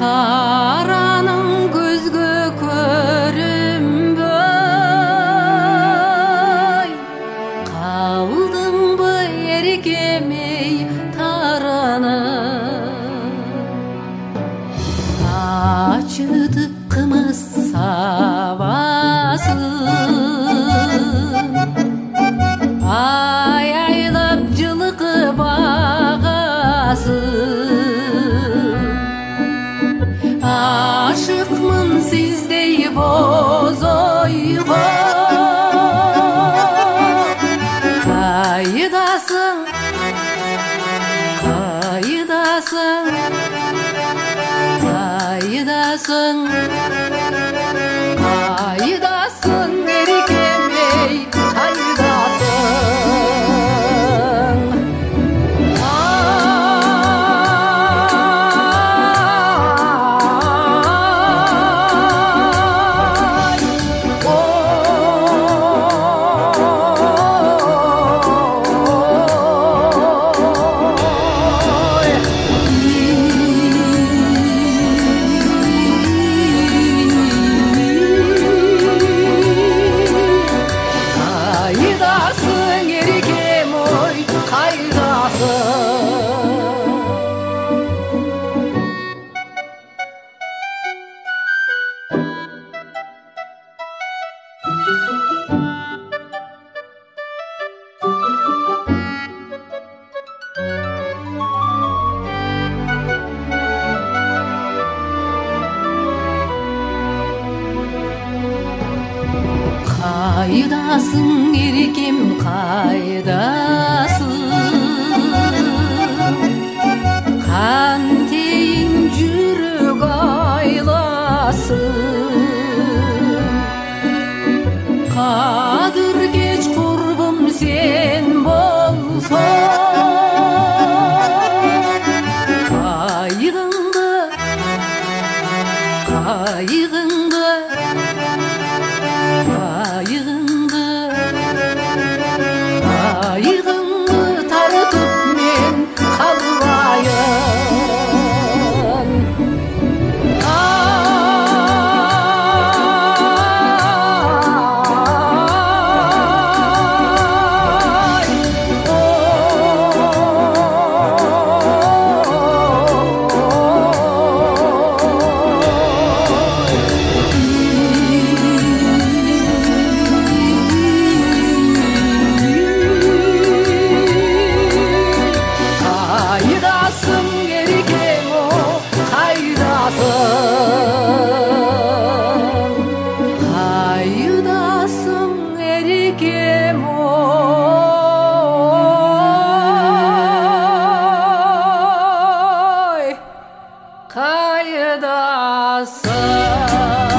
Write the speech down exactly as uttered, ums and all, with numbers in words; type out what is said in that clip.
Тараның көзгө көрінбей, қалдың ба еркемей таранып, ачытып қымыз сабасын, аяйлап жылқы бағасын. Aşıkмын сіздей боз ойға, қайдасың, қайдасың, қайдасың, қайдасың, еркемей қайдасың. Қайдасың, еркем, қайдасың, қантейін жүрек айласын. Қадір кеш құрбым сен болсаң, қайғыңды, қайғыңды, қайғыңды, қайғыңды тартып мен қалмайын. Қайдасың, еркем, қайдасың, қайдасың, еркем, қайдасың.